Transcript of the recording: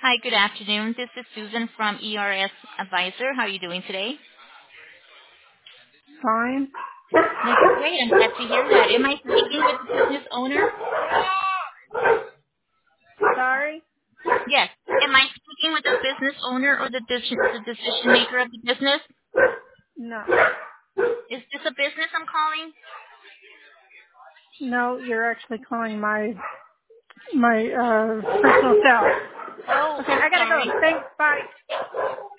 Hi, good afternoon. This is Susan from ERS Advisor. How are you doing today? Fine. That's great. I'm glad to hear that. Am I speaking with the business owner? Sorry? Yes. Am I speaking with the business owner or the decision maker of the business? No. Is this a business I'm calling? No, you're actually calling my personal cell. Oh, Okay, I'm I gotta go. sorry. Thanks. Bye.